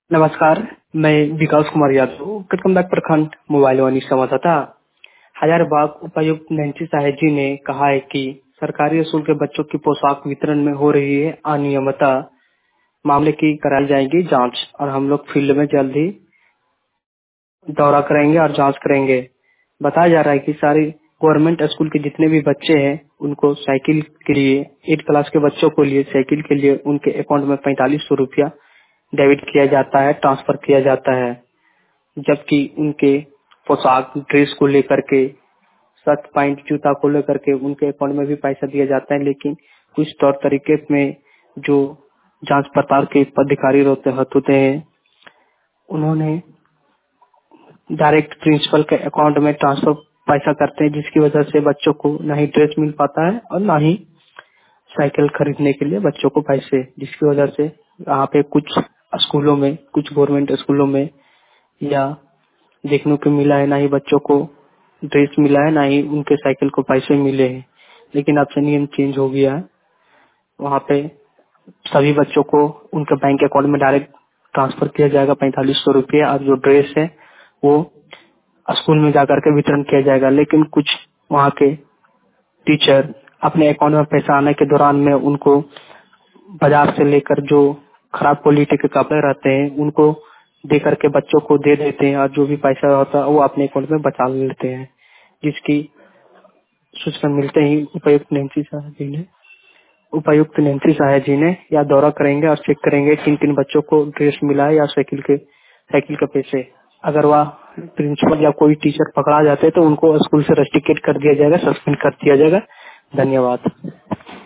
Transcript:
नमस्कार, मैं विकास कुमार यादव कटकमदाग प्रखंड मोबाइल वाणी संवाददाता। हजारीबाग उपायुक्त नैन्सी साहे जी ने कहा है कि सरकारी स्कूल के बच्चों की पोशाक वितरण में हो रही है अनियमितता, मामले की कराई जाएगी जांच और हम लोग फील्ड में जल्द ही दौरा करेंगे और जांच करेंगे। बताया जा रहा है कि सारे गवर्नमेंट स्कूल के जितने भी बच्चे हैं उनको साइकिल के लिए 8 क्लास के बच्चों को लिए साइकिल के लिए उनके अकाउंट में 4500 रुपया डेबिट किया जाता है, ट्रांसफर किया जाता है, जबकि उनके पोशाक ड्रेस को लेकर के शर्ट पैंट जूता को लेकर के उनके अकाउंट में भी पैसा दिया जाता है। लेकिन कुछ तौर तरीके में जो जांच पड़ताल के अधिकारी होते हैं उन्होंने डायरेक्ट प्रिंसिपल के अकाउंट में ट्रांसफर पैसा करते हैं, जिसकी वजह से बच्चों को न ही ड्रेस मिल पाता है और न ही साइकिल खरीदने के लिए बच्चों को पैसे, जिसकी वजह से यहाँ पे कुछ स्कूलों में, कुछ गवर्नमेंट स्कूलों में या देखने को मिला है ना ही बच्चों को ड्रेस मिला है ना ही उनके साइकिल को पैसे मिले हैं। लेकिन अब से नियम चेंज हो गया है, वहाँ पे सभी बच्चों को उनके बैंक अकाउंट में डायरेक्ट ट्रांसफर किया जाएगा 4500 रुपये, और जो ड्रेस है वो स्कूल में जाकर के वितरण किया जाएगा। लेकिन कुछ वहाँ के टीचर अपने अकाउंट में पैसा आने के दौरान में उनको बाजार से लेकर जो खराब क्वालिटी के कपड़े रहते हैं उनको दे करके बच्चों को दे देते हैं, और जो भी पैसा होता है वो अपने अकाउंट में बचा लेते हैं, जिसकी सूचना मिलते ही उपायुक्त नैन्सी साहे जी ने या दौरा करेंगे और चेक करेंगे किन किन बच्चों को ड्रेस मिला है या साइकिल के पैसे। अगर वह प्रिंसिपल या कोई टीचर पकड़ा जाते हैं तो उनको स्कूल से रस्टिकेट कर दिया जाएगा, सस्पेंड कर दिया जाएगा। धन्यवाद।